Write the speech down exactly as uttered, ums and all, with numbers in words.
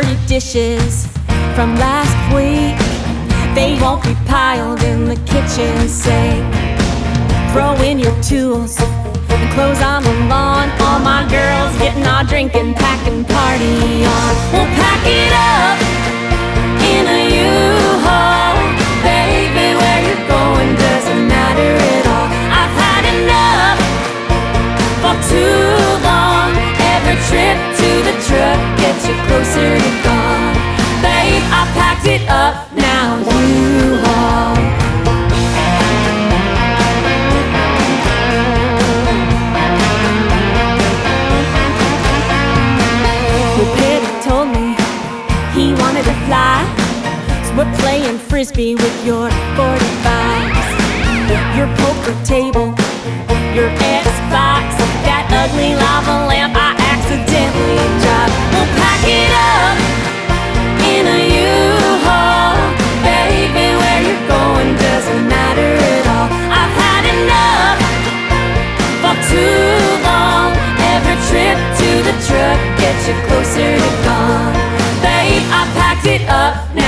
dirty dishes from last week, they won't be piled in the kitchen sink. Throw in your tools and clothes on the lawn. All my girls getting our drinking, packing party on. We'll pack it up in a U-Haul. Baby, where you're going doesn't matter at all. I've had enough for too long. Every trip to the truck gets you closer to God. Babe, I packed it up, now U-Haul. Told me he wanted to fly, so we're playing frisbee with your forty-fives, your poker table, your Xbox, that ugly lava lamp I accidentally dropped. We'll pack it up in a U-Haul. Baby, where you're going doesn't matter at all. I've had enough for too long. Every trip to the truck gets you closer to God. Babe, I packed it up.